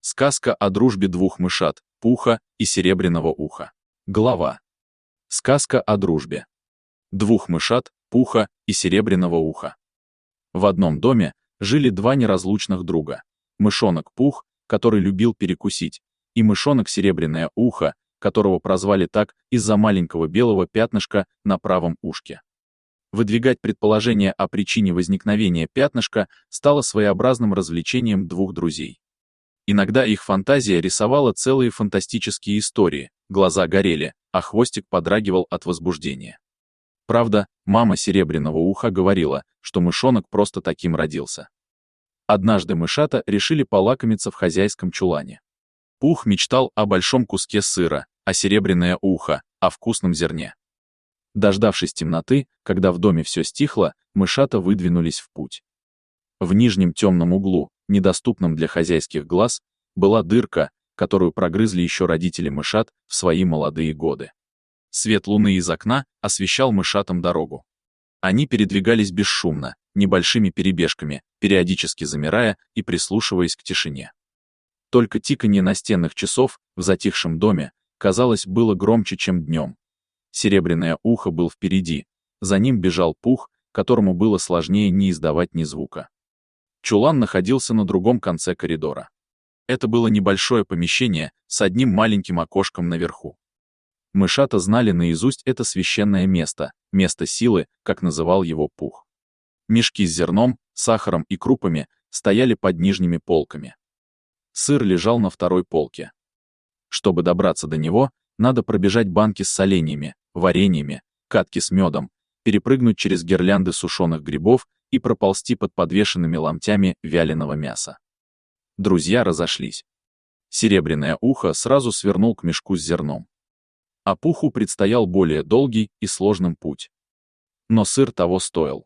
Сказка о дружбе двух мышат, Пуха и Серебряного уха. Глава. Сказка о дружбе двух мышат, Пуха и Серебряного уха. В одном доме жили два неразлучных друга. Мышонок Пух, который любил перекусить, и мышонок Серебряное ухо, которого прозвали так из-за маленького белого пятнышка на правом ушке. Выдвигать предположение о причине возникновения пятнышка стало своеобразным развлечением двух друзей. Иногда их фантазия рисовала целые фантастические истории, глаза горели, а хвостик подрагивал от возбуждения. Правда, мама Серебряного уха говорила, что мышонок просто таким родился. Однажды мышата решили полакомиться в хозяйском чулане. Пух мечтал о большом куске сыра, а Серебряное ухо — о вкусном зерне. Дождавшись темноты, когда в доме все стихло, мышата выдвинулись в путь. В нижнем темном углу, недоступном для хозяйских глаз, была дырка, которую прогрызли еще родители мышат в свои молодые годы. Свет луны из окна освещал мышатам дорогу. Они передвигались бесшумно, небольшими перебежками, периодически замирая и прислушиваясь к тишине. Только тиканье настенных часов в затихшем доме, казалось, было громче, чем днем. Серебряное ухо был впереди, за ним бежал Пух, которому было сложнее не издавать ни звука. Чулан находился на другом конце коридора. Это было небольшое помещение с одним маленьким окошком наверху. Мышата знали наизусть это священное место, место силы, как называл его Пух. Мешки с зерном, сахаром и крупами стояли под нижними полками. Сыр лежал на второй полке. Чтобы добраться до него, надо пробежать банки с соленьями, вареньями, катки с медом, перепрыгнуть через гирлянды сушеных грибов и проползти под подвешенными ломтями вяленого мяса. Друзья разошлись. Серебряное ухо сразу свернул к мешку с зерном. А Пуху предстоял более долгий и сложный путь. Но сыр того стоил.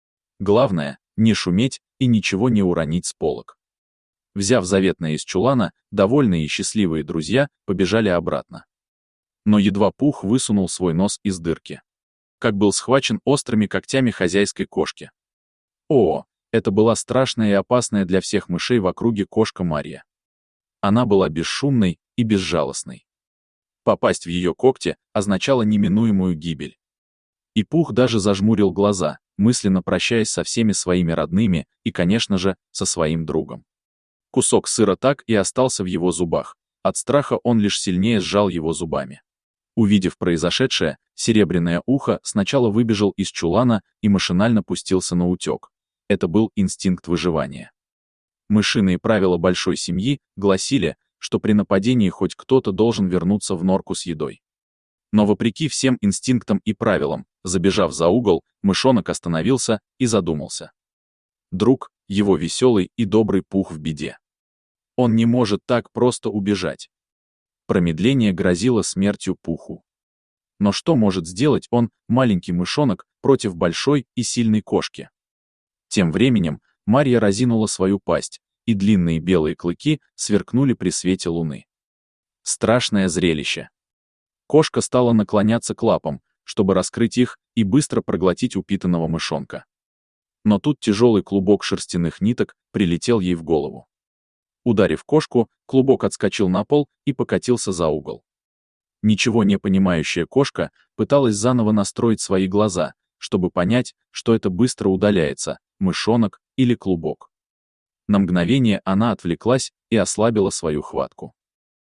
Главное — не шуметь и ничего не уронить с полок. Взяв заветное из чулана, довольные и счастливые друзья побежали обратно. Но едва Пух высунул свой нос из дырки, как был схвачен острыми когтями хозяйской кошки. О, это была страшная и опасная для всех мышей в округе кошка Марья. Она была бесшумной и безжалостной. Попасть в ее когти означало неминуемую гибель. И Пух даже зажмурил глаза, мысленно прощаясь со всеми своими родными и, конечно же, со своим другом. Кусок сыра так и остался в его зубах. От страха он лишь сильнее сжал его зубами. Увидев произошедшее, Серебряное ухо сначала выбежал из чулана и машинально пустился на утек. Это был инстинкт выживания. Мышиные правила большой семьи гласили, что при нападении хоть кто-то должен вернуться в норку с едой. Но вопреки всем инстинктам и правилам, забежав за угол, мышонок остановился и задумался. Друг, его веселый и добрый Пух в беде. Он не может так просто убежать. Промедление грозило смертью Пуху. Но что может сделать он, маленький мышонок, против большой и сильной кошки? Тем временем Марья разинула свою пасть, и длинные белые клыки сверкнули при свете луны. Страшное зрелище. Кошка стала наклоняться к лапам, чтобы раскрыть их и быстро проглотить упитанного мышонка. Но тут тяжелый клубок шерстяных ниток прилетел ей в голову. Ударив кошку, клубок отскочил на пол и покатился за угол. Ничего не понимающая кошка пыталась заново настроить свои глаза, чтобы понять, что это быстро удаляется, мышонок или клубок. На мгновение она отвлеклась и ослабила свою хватку.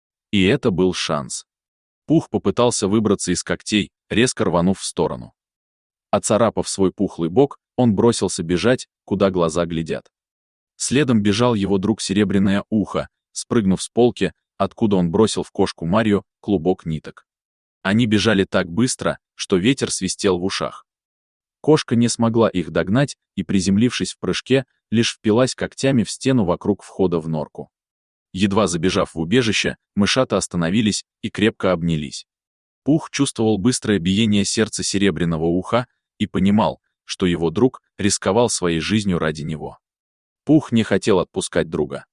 И это был шанс. Пух попытался выбраться из когтей, резко рванув в сторону. Оцарапав свой пухлый бок, он бросился бежать, куда глаза глядят. Следом бежал его друг Серебряное ухо, спрыгнув с полки, откуда он бросил в кошку Марью клубок ниток. Они бежали так быстро, что ветер свистел в ушах. Кошка не смогла их догнать и, приземлившись в прыжке, лишь впилась когтями в стену вокруг входа в норку. Едва забежав в убежище, мышата остановились и крепко обнялись. Пух чувствовал быстрое биение сердца Серебряного уха и понимал, что его друг рисковал своей жизнью ради него. Пух не хотел отпускать друга.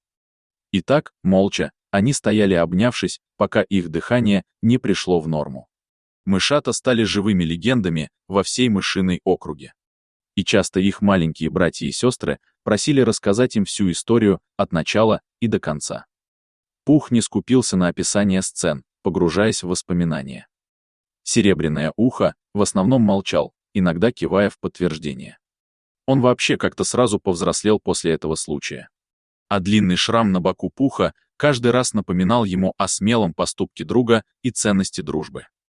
И так, молча, они стояли обнявшись, пока их дыхание не пришло в норму. Мышата стали живыми легендами во всей мышиной округе. И часто их маленькие братья и сестры просили рассказать им всю историю от начала и до конца. Пух не скупился на описание сцен, погружаясь в воспоминания. Серебряное ухо в основном молчал, иногда кивая в подтверждение. Он вообще как-то сразу повзрослел после этого случая. А длинный шрам на боку Пуха каждый раз напоминал ему о смелом поступке друга и ценности дружбы.